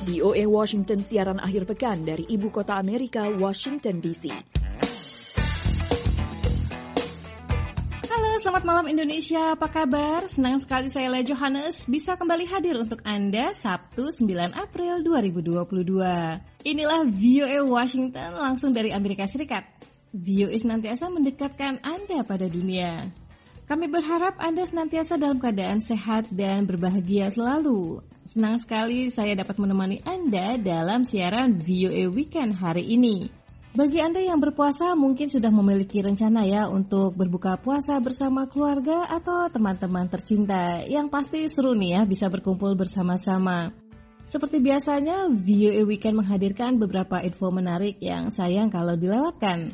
VOA Washington siaran akhir pekan dari ibu kota Amerika, Washington DC. Halo, selamat malam Indonesia, apa kabar? Senang sekali saya Leah Johannes bisa kembali hadir untuk Anda Sabtu 9 April 2022. Inilah VOA Washington langsung dari Amerika Serikat. VOA senantiasa mendekatkan Anda pada dunia. Kami berharap Anda senantiasa dalam keadaan sehat dan berbahagia selalu. Senang sekali saya dapat menemani Anda dalam siaran VOA Weekend hari ini. Bagi Anda yang berpuasa mungkin sudah memiliki rencana ya untuk berbuka puasa bersama keluarga atau teman-teman tercinta. Yang pasti seru nih ya bisa berkumpul bersama-sama. Seperti biasanya, VOA Weekend menghadirkan beberapa info menarik yang sayang kalau dilewatkan.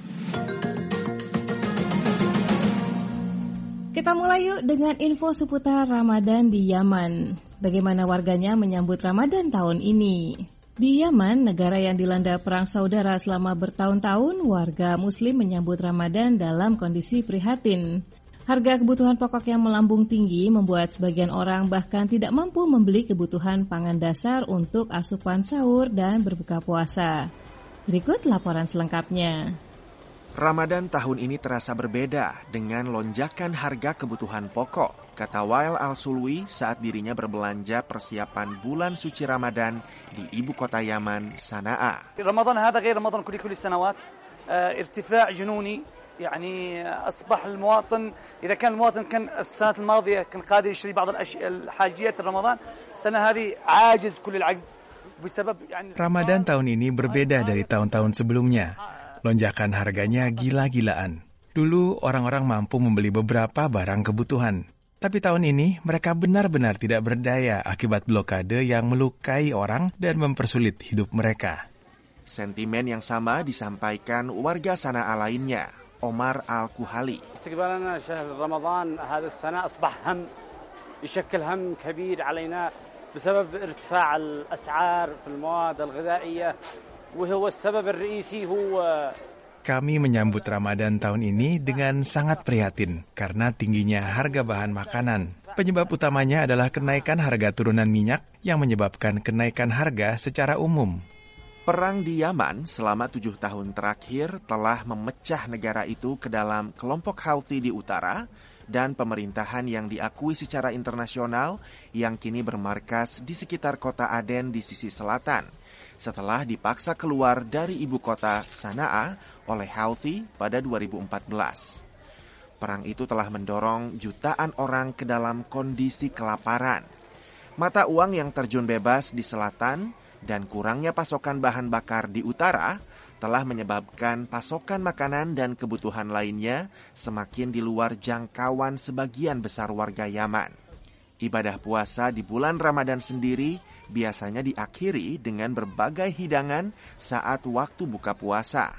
Kita mulai yuk dengan info seputar Ramadan di Yaman. Bagaimana warganya menyambut Ramadan tahun ini? Di Yaman, negara yang dilanda perang saudara selama bertahun-tahun, warga Muslim menyambut Ramadan dalam kondisi prihatin. Harga kebutuhan pokok yang melambung tinggi membuat sebagian orang bahkan tidak mampu membeli kebutuhan pangan dasar untuk asupan sahur dan berbuka puasa. Berikut laporan selengkapnya. Ramadan tahun ini terasa berbeda dengan lonjakan harga kebutuhan pokok, kata Wael Al-Sulwi saat dirinya berbelanja persiapan bulan suci Ramadan di ibu kota Yaman, Sana'a. Ramadan هذا غير رمضان كل السنوات ارتفاع جنوني يعني أصبح المواطن إذا كان المواطن كان السنة الماضية كان قادر يشتري بعض الحاجيات رمضان السنة هذه عاجز كل العجز بسبب يعني Ramadan tahun ini berbeda dari tahun-tahun sebelumnya. Lonjakan harganya gila-gilaan. Dulu orang-orang mampu membeli beberapa barang kebutuhan. Tapi tahun ini mereka benar-benar tidak berdaya akibat blokade yang melukai orang dan mempersulit hidup mereka. Sentimen yang sama disampaikan warga Sana'a lainnya, Omar Al-Kuhali. استقبالنا شهر رمضان هذا السنة أصبح هم يشكل هم كبير علينا بسبب ارتفاع الأسعار في المواد الغذائية. Kami menyambut Ramadan tahun ini dengan sangat prihatin karena tingginya harga bahan makanan. Penyebab utamanya adalah kenaikan harga turunan minyak yang menyebabkan kenaikan harga secara umum. Perang di Yaman selama 7 tahun terakhir telah memecah negara itu ke dalam kelompok Houthi di utara dan pemerintahan yang diakui secara internasional yang kini bermarkas di sekitar kota Aden di sisi selatan. Setelah dipaksa keluar dari ibu kota Sana'a oleh Houthi pada 2014. Perang itu telah mendorong jutaan orang ke dalam kondisi kelaparan. Mata uang yang terjun bebas di selatan dan kurangnya pasokan bahan bakar di utara telah menyebabkan pasokan makanan dan kebutuhan lainnya semakin di luar jangkauan sebagian besar warga Yaman. Ibadah puasa di bulan Ramadan sendiri biasanya diakhiri dengan berbagai hidangan saat waktu buka puasa.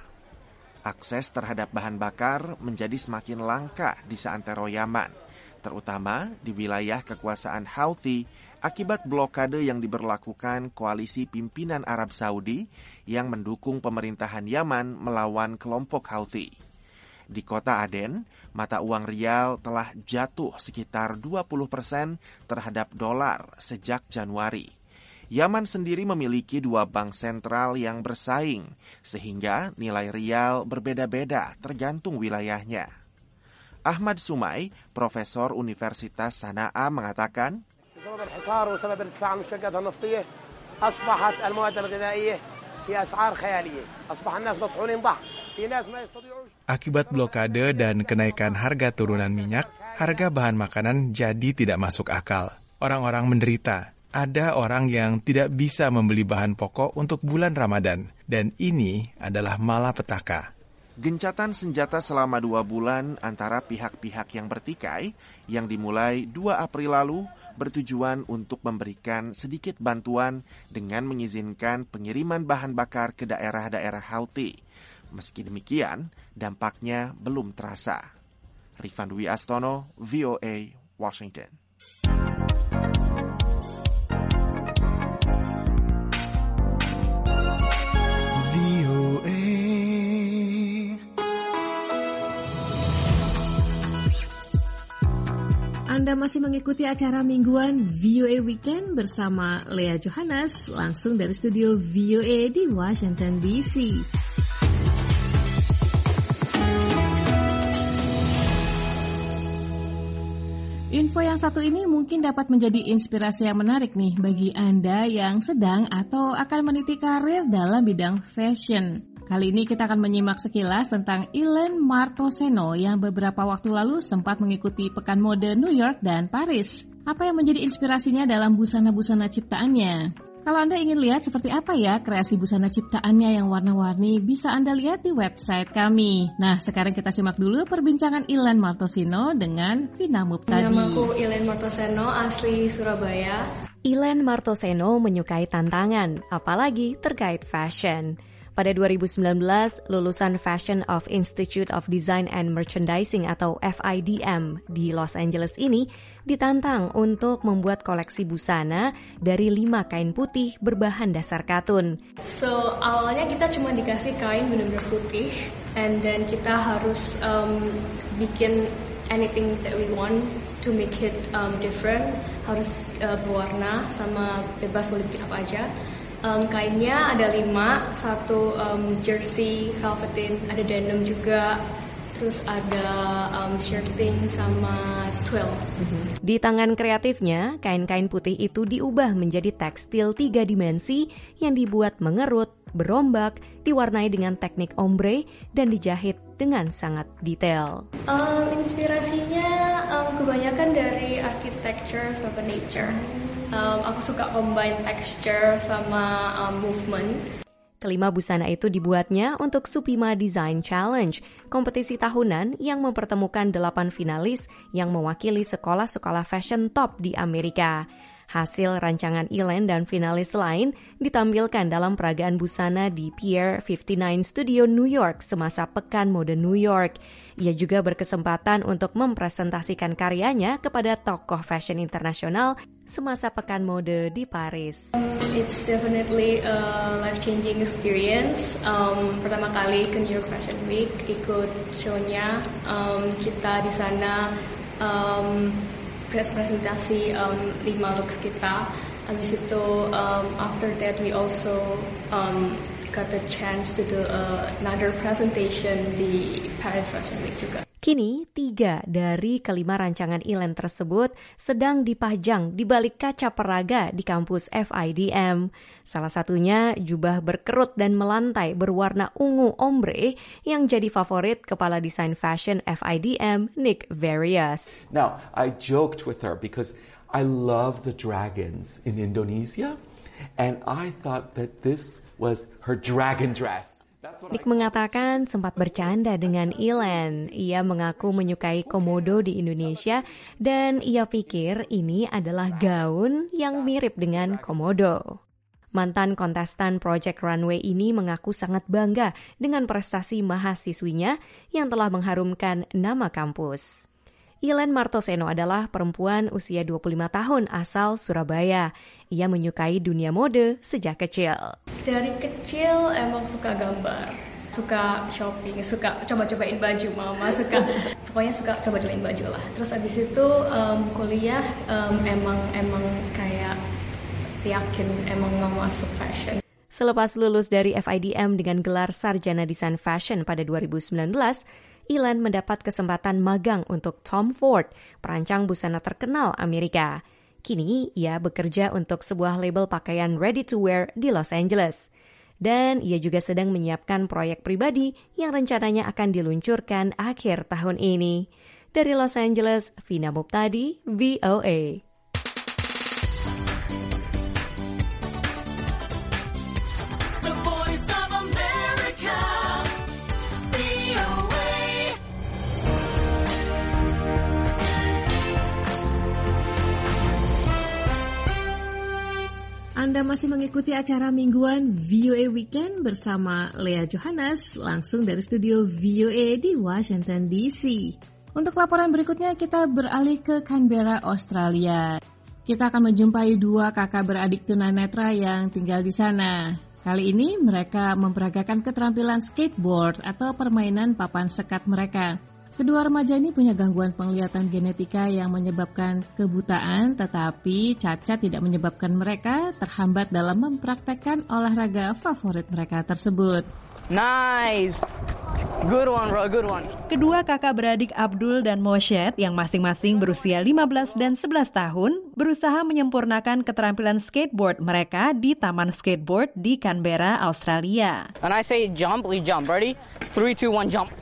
Akses terhadap bahan bakar menjadi semakin langka di seantero Yaman, terutama di wilayah kekuasaan Houthi akibat blokade yang diberlakukan koalisi pimpinan Arab Saudi yang mendukung pemerintahan Yaman melawan kelompok Houthi. Di kota Aden, mata uang rial telah jatuh sekitar 20% terhadap dolar sejak Januari. Yaman sendiri memiliki 2 bank sentral yang bersaing, sehingga nilai rial berbeda-beda tergantung wilayahnya. Ahmad Sumai, Profesor Universitas Sana'a mengatakan, بسبب الحصار وسبب ارتفاع المشتقات النفطية أصبحت المواد الغذائية في أسعار خيالية أصبح الناس مطحونين ضحك في ناس ما يستطيعون. Akibat blokade dan kenaikan harga turunan minyak, harga bahan makanan jadi tidak masuk akal. Orang-orang menderita. Ada orang yang tidak bisa membeli bahan pokok untuk bulan Ramadan, dan ini adalah malapetaka. Gencatan senjata selama 2 bulan antara pihak-pihak yang bertikai yang dimulai 2 April lalu bertujuan untuk memberikan sedikit bantuan dengan mengizinkan pengiriman bahan bakar ke daerah-daerah Houthi. Meski demikian, dampaknya belum terasa. Rifan Dwi Astono, VOA, Washington. Anda Anda masih mengikuti acara mingguan VOA Weekend bersama Lea Johannes langsung dari studio VOA di Washington DC. Info yang satu ini mungkin dapat menjadi inspirasi yang menarik nih bagi Anda yang sedang atau akan meniti karir dalam bidang fashion. Kali ini kita akan menyimak sekilas tentang Elaine Martoceno yang beberapa waktu lalu sempat mengikuti pekan mode New York dan Paris. Apa yang menjadi inspirasinya dalam busana-busana ciptaannya? Kalau Anda ingin lihat seperti apa ya kreasi busana ciptaannya yang warna-warni, bisa Anda lihat di website kami. Nah, sekarang kita simak dulu perbincangan Elaine Martoceno dengan Vina Muptadi. Namaku Elaine Martoceno, asli Surabaya. Elaine Martoceno menyukai tantangan, apalagi terkait fashion. Pada 2019, lulusan Fashion of Institute of Design and Merchandising atau FIDM di Los Angeles ini ditantang untuk membuat koleksi busana dari 5 kain putih berbahan dasar katun. So, awalnya kita cuma dikasih kain benar-benar putih, and then kita harus bikin anything that we want to make it different, harus berwarna sama bebas boleh bikin apa aja. Kainnya ada 5, satu jersey, velveteen, ada denim juga, terus ada shirting sama twill. Di tangan kreatifnya, kain-kain putih itu diubah menjadi tekstil 3 dimensi yang dibuat mengerut, berombak, diwarnai dengan teknik ombre, dan dijahit dengan sangat detail. Inspirasinya kebanyakan dari architecture sama nature. Aku suka combine texture sama movement. Kelima busana itu dibuatnya untuk Supima Design Challenge, kompetisi tahunan yang mempertemukan 8 finalis yang mewakili sekolah-sekolah fashion top di Amerika. Hasil rancangan Elaine dan finalis lain ditampilkan dalam peragaan busana di Pier 59 Studio New York semasa Pekan Mode New York. Ia juga berkesempatan untuk mempresentasikan karyanya kepada tokoh fashion internasional semasa Pekan Mode di Paris. It's definitely a life-changing experience. Pertama kali ke New York Fashion Week, ikut show-nya. Kita di sana presentasi 5 looks kita. Habis itu after that we also got the chance to do another presentation di Paris Fashion Week juga. Kini 3 dari kelima rancangan Elaine tersebut sedang dipajang di balik kaca peraga di kampus FIDM. Salah satunya jubah berkerut dan melantai berwarna ungu ombre yang jadi favorit kepala desain fashion FIDM, Nick Varias. Now, I joked with her because I love the dragons in Indonesia, and I thought that this was her dragon dress. Nick mengatakan sempat bercanda dengan Elaine. Ia mengaku menyukai komodo di Indonesia dan ia pikir ini adalah gaun yang mirip dengan komodo. Mantan kontestan Project Runway ini mengaku sangat bangga dengan prestasi mahasiswinya yang telah mengharumkan nama kampus. Elaine Martoceno adalah perempuan usia 25 tahun asal Surabaya. Ia menyukai dunia mode sejak kecil. Dari kecil emang suka gambar, suka shopping, suka coba-cobain baju mama, pokoknya suka coba-cobain baju lah. Terus abis itu kuliah emang kayak yakin emang mau masuk fashion. Selepas lulus dari FIDM dengan gelar Sarjana Desain Fashion pada 2019, Elaine mendapat kesempatan magang untuk Tom Ford, perancang busana terkenal Amerika. Kini ia bekerja untuk sebuah label pakaian ready-to-wear di Los Angeles. Dan ia juga sedang menyiapkan proyek pribadi yang rencananya akan diluncurkan akhir tahun ini. Dari Los Angeles, Vina Muptadi, VOA. Anda masih mengikuti acara mingguan VOA Weekend bersama Lea Johannes langsung dari studio VOA di Washington DC. Untuk laporan berikutnya kita beralih ke Canberra, Australia. Kita akan menjumpai 2 kakak beradik tunanetra yang tinggal di sana. Kali ini mereka memperagakan keterampilan skateboard atau permainan papan sekat mereka. Kedua remaja ini punya gangguan penglihatan genetika yang menyebabkan kebutaan, tetapi cacat tidak menyebabkan mereka terhambat dalam mempraktekkan olahraga favorit mereka tersebut. Nice! Good one, bro. Good one. Kedua kakak beradik Abdul dan Moshed yang masing-masing berusia 15 dan 11 tahun berusaha menyempurnakan keterampilan skateboard mereka di Taman Skateboard di Canberra, Australia. When I say jump, we jump. Ready? 3, 2, 1, jump.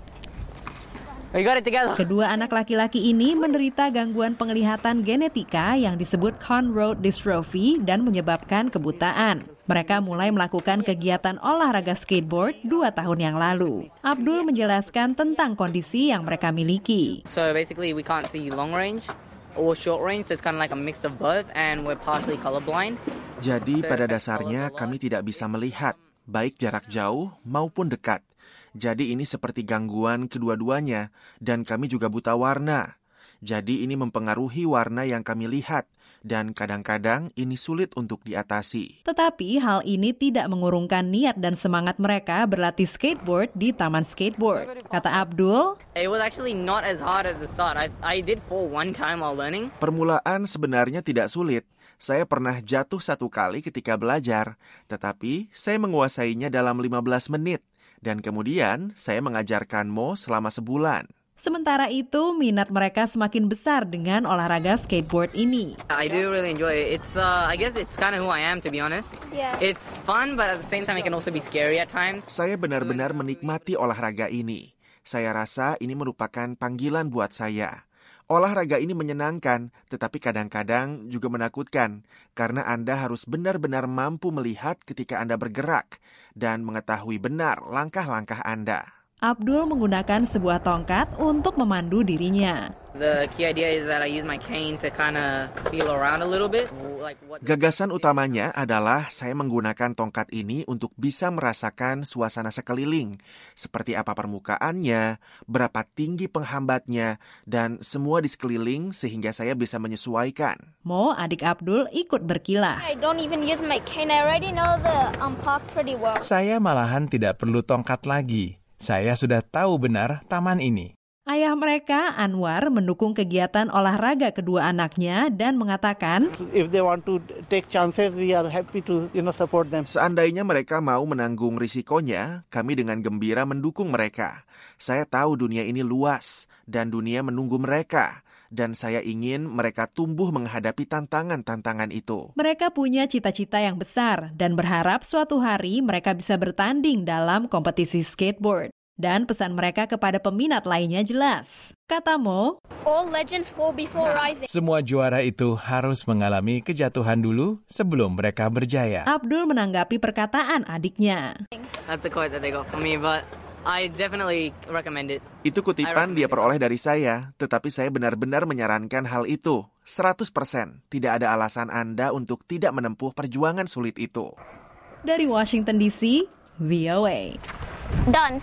We got it together. Kedua anak laki-laki ini menderita gangguan penglihatan genetika yang disebut Cone Road Dystrophy dan menyebabkan kebutaan. Mereka mulai melakukan kegiatan olahraga skateboard 2 tahun yang lalu. Abdul menjelaskan tentang kondisi yang mereka miliki. So basically we can't see long range or short range, so it's kind of like a mix of both and we're partially colorblind. Jadi pada dasarnya kami tidak bisa melihat, baik jarak jauh maupun dekat. Jadi ini seperti gangguan kedua-duanya, dan kami juga buta warna. Jadi ini mempengaruhi warna yang kami lihat, dan kadang-kadang ini sulit untuk diatasi. Tetapi hal ini tidak mengurungkan niat dan semangat mereka berlatih skateboard di Taman Skateboard. Kata Abdul, It was actually not as hard at the start. I did fall one time while learning. Permulaan sebenarnya tidak sulit. Saya pernah jatuh 1 kali ketika belajar, tetapi saya menguasainya dalam 15 menit. Dan kemudian saya mengajarkan Mo selama sebulan. Sementara itu, minat mereka semakin besar dengan olahraga skateboard ini. I do really enjoy it. It's I guess it's kind of who I am, to be honest. Yeah. It's fun, but at the same time it can also be scary at times. Saya benar-benar menikmati olahraga ini. Saya rasa ini merupakan panggilan buat saya. Olahraga ini menyenangkan, tetapi kadang-kadang juga menakutkan, karena Anda harus benar-benar mampu melihat ketika Anda bergerak dan mengetahui benar langkah-langkah Anda. Abdul menggunakan sebuah tongkat untuk memandu dirinya. The key idea is that I use my cane to kind of feel around a little bit. Gagasan utamanya adalah saya menggunakan tongkat ini untuk bisa merasakan suasana sekeliling, seperti apa permukaannya, berapa tinggi penghambatnya, dan semua di sekeliling sehingga saya bisa menyesuaikan. Mo, adik Abdul, ikut berkilah. I don't even use my cane. I already know the park pretty well. Saya malahan tidak perlu tongkat lagi. Saya sudah tahu benar taman ini. Ayah mereka, Anwar, mendukung kegiatan olahraga kedua anaknya dan mengatakan, If they want to take chances, we are happy to support them. Seandainya mereka mau menanggung risikonya, kami dengan gembira mendukung mereka. Saya tahu dunia ini luas dan dunia menunggu mereka. Dan saya ingin mereka tumbuh menghadapi tantangan-tantangan itu. Mereka punya cita-cita yang besar dan berharap suatu hari mereka bisa bertanding dalam kompetisi skateboard. Dan pesan mereka kepada peminat lainnya jelas. Kata Mo, All legends fall before rising. Semua juara itu harus mengalami kejatuhan dulu sebelum mereka berjaya. Abdul menanggapi perkataan adiknya. That's the quote that they got from me, but I definitely recommend it. Itu kutipan dia peroleh dari saya, tetapi saya benar-benar menyarankan hal itu. 100%. Tidak ada alasan Anda untuk tidak menempuh perjuangan sulit itu. Dari Washington DC, VOA. Done.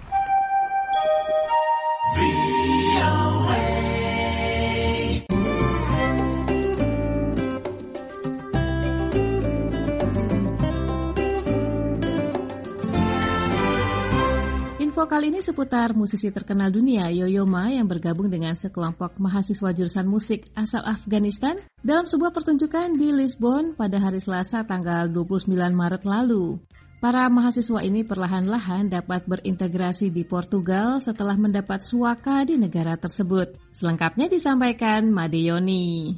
Info kali ini seputar musisi terkenal dunia Yo-Yo Ma yang bergabung dengan sekelompok mahasiswa jurusan musik asal Afghanistan dalam sebuah pertunjukan di Lisbon pada hari Selasa tanggal 29 Maret lalu. Para mahasiswa ini perlahan-lahan dapat berintegrasi di Portugal setelah mendapat suaka di negara tersebut. Selengkapnya disampaikan Made Yoni.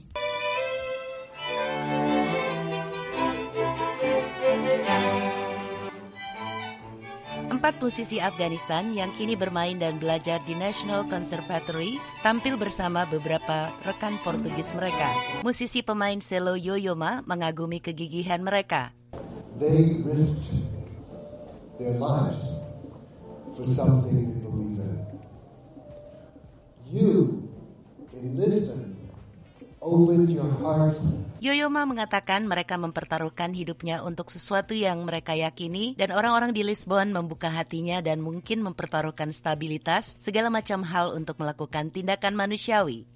Empat musisi Afghanistan yang kini bermain dan belajar di National Conservatory tampil bersama beberapa rekan Portugis mereka. Musisi pemain selo Yo-Yo Ma mengagumi kegigihan mereka. They risked their lives for something they believe in. You, in Lisbon, opened your hearts. Yo-Yo Ma mengatakan mereka mempertaruhkan hidupnya untuk sesuatu yang mereka yakini dan orang-orang di Lisbon membuka hatinya dan mungkin mempertaruhkan stabilitas, segala macam hal untuk melakukan tindakan manusiawi.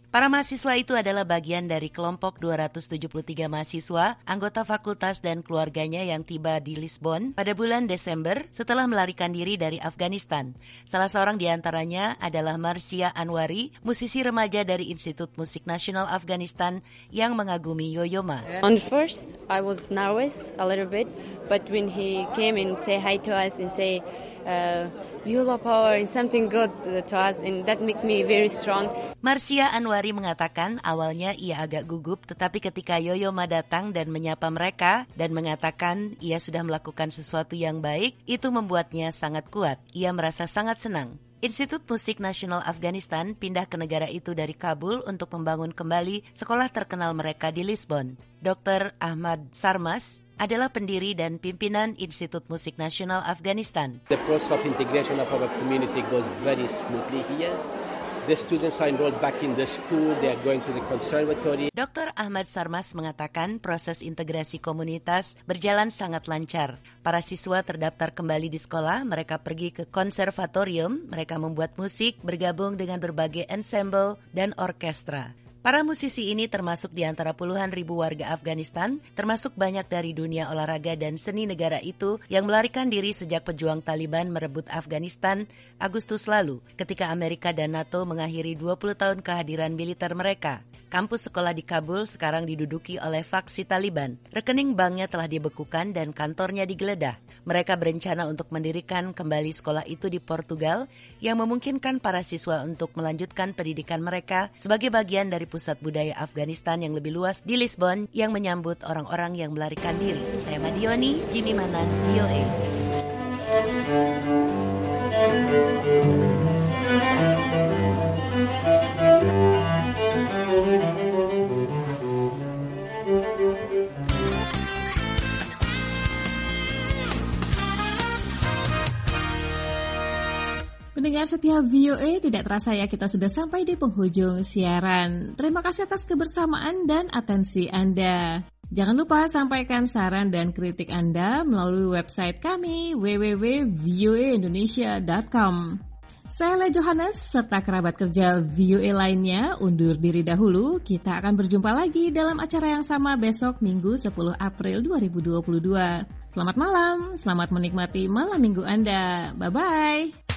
Para mahasiswa itu adalah bagian dari kelompok 273 mahasiswa, anggota fakultas dan keluarganya yang tiba di Lisbon pada bulan Desember setelah melarikan diri dari Afghanistan. Salah seorang di antaranya adalah Marcia Anwari, musisi remaja dari Institut Musik Nasional Afghanistan yang mengagumi Yo-Yo Ma. On first, I was nervous a little bit, but when he came and say hi to us and say, Yo-Yo power is something good to us, and that make me very strong. Marcia Anwari mengatakan awalnya ia agak gugup, tetapi ketika Yo-Yo Ma datang dan menyapa mereka dan mengatakan ia sudah melakukan sesuatu yang baik, itu membuatnya sangat kuat. Ia merasa sangat senang. Institut Musik Nasional Afghanistan pindah ke negara itu dari Kabul untuk membangun kembali sekolah terkenal mereka di Lisbon. Dr. Ahmad Sarmas adalah pendiri dan pimpinan Institut Musik Nasional Afghanistan. The process of integration of our community goes very smoothly here. The students are enrolled back in the school, they are going to the conservatory. Dr. Ahmad Sarmas mengatakan proses integrasi komunitas berjalan sangat lancar. Para siswa terdaftar kembali di sekolah, mereka pergi ke konservatorium, mereka membuat musik, bergabung dengan berbagai ensemble dan orkestra. Para musisi ini termasuk di antara puluhan ribu warga Afghanistan, termasuk banyak dari dunia olahraga dan seni negara itu yang melarikan diri sejak pejuang Taliban merebut Afghanistan Agustus lalu, ketika Amerika dan NATO mengakhiri 20 tahun kehadiran militer mereka. Kampus sekolah di Kabul sekarang diduduki oleh faksi Taliban. Rekening banknya telah dibekukan dan kantornya digeledah. Mereka berencana untuk mendirikan kembali sekolah itu di Portugal yang memungkinkan para siswa untuk melanjutkan pendidikan mereka sebagai bagian dari pusat budaya Afghanistan yang lebih luas di Lisbon yang menyambut orang-orang yang melarikan diri. Saya Madioni, Jimmy Manan, VOA. Pendengar setia VOA, tidak terasa ya kita sudah sampai di penghujung siaran. Terima kasih atas kebersamaan dan atensi Anda. Jangan lupa sampaikan saran dan kritik Anda melalui website kami www.voaindonesia.com. Saya Le Johannes serta kerabat kerja VOA lainnya undur diri dahulu. Kita akan berjumpa lagi dalam acara yang sama besok Minggu 10 April 2022. Selamat malam, selamat menikmati malam minggu Anda. Bye-bye.